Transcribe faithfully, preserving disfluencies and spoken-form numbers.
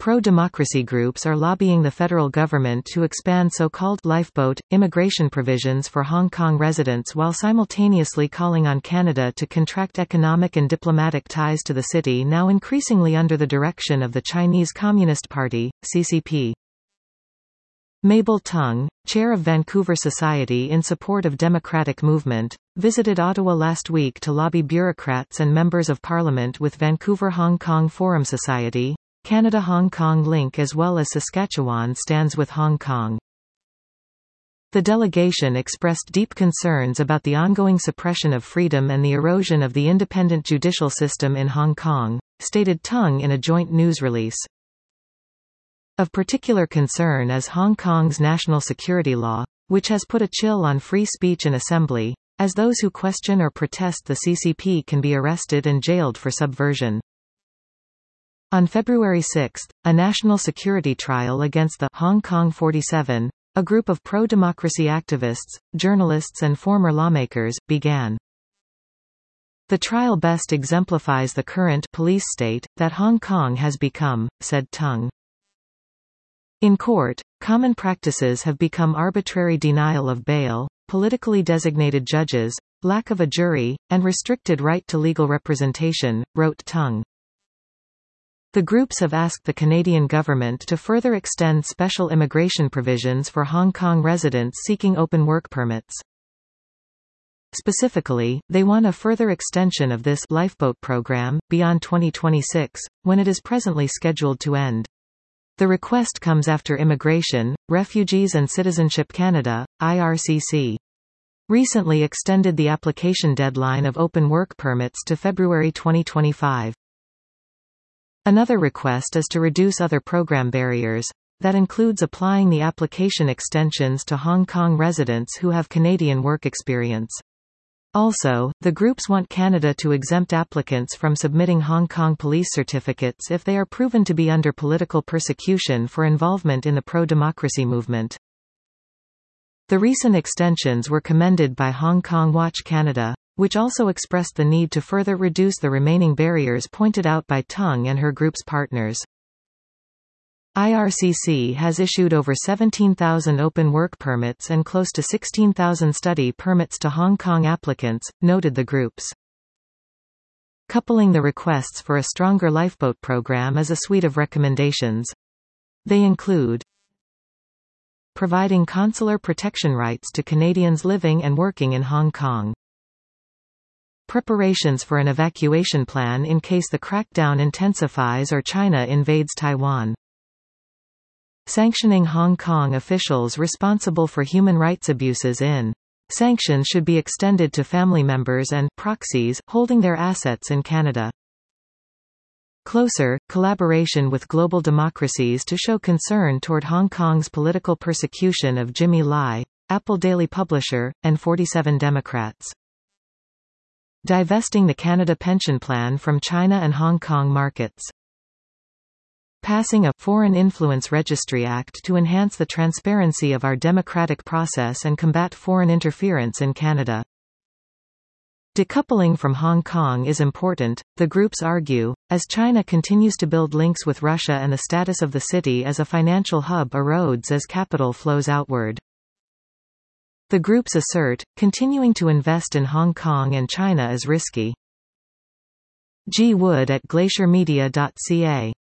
Pro-democracy groups are lobbying the federal government to expand so-called lifeboat immigration provisions for Hong Kong residents while simultaneously calling on Canada to contract economic and diplomatic ties to the city, now increasingly under the direction of the Chinese Communist Party, C C P. Mabel Tung, chair of Vancouver Society in Support of Democratic Movement, visited Ottawa last week to lobby bureaucrats and members of parliament with Vancouver Hong Kong Forum Society, Canada-Hong Kong Link, as well as Saskatchewan Stands with Hong Kong. The delegation expressed deep concerns about the ongoing suppression of freedom and the erosion of the independent judicial system in Hong Kong, stated Tung in a joint news release. Of particular concern is Hong Kong's national security law, which has put a chill on free speech and assembly, as those who question or protest the C C P can be arrested and jailed for subversion. On February sixth, a national security trial against the Hong Kong forty-seven, a group of pro-democracy activists, journalists and former lawmakers, began. The trial best exemplifies the current police state that Hong Kong has become, said Tung. In court, common practices have become arbitrary denial of bail, politically designated judges, lack of a jury, and restricted right to legal representation, wrote Tung. The groups have asked the Canadian government to further extend special immigration provisions for Hong Kong residents seeking open work permits. Specifically, they want a further extension of this lifeboat program, beyond twenty twenty-six, when it is presently scheduled to end. The request comes after Immigration, Refugees and Citizenship Canada, I R C C, recently extended the application deadline of open work permits to February twenty twenty-five. Another request is to reduce other program barriers. That includes applying the application extensions to Hong Kong residents who have Canadian work experience. Also, the groups want Canada to exempt applicants from submitting Hong Kong police certificates if they are proven to be under political persecution for involvement in the pro-democracy movement. The recent extensions were commended by Hong Kong Watch Canada, which also expressed the need to further reduce the remaining barriers pointed out by Tung and her group's partners. I R C C has issued over seventeen thousand open work permits and close to sixteen thousand study permits to Hong Kong applicants, noted the groups. Coupling the requests for a stronger lifeboat program is a suite of recommendations. They include providing consular protection rights to Canadians living and working in Hong Kong, preparations for an evacuation plan in case the crackdown intensifies or China invades Taiwan, sanctioning Hong Kong officials responsible for human rights abuses in. Sanctions should be extended to family members and proxies holding their assets in Canada. Closer collaboration with global democracies to show concern toward Hong Kong's political persecution of Jimmy Lai, Apple Daily publisher, and forty-seven Democrats. Divesting the Canada Pension Plan from China and Hong Kong markets. Passing a Foreign Influence Registry Act to enhance the transparency of our democratic process and combat foreign interference in Canada. Decoupling from Hong Kong is important, the groups argue, as China continues to build links with Russia and the status of the city as a financial hub erodes as capital flows outward. The groups assert, continuing to invest in Hong Kong and China is risky. G. Wood at glacier media dot c a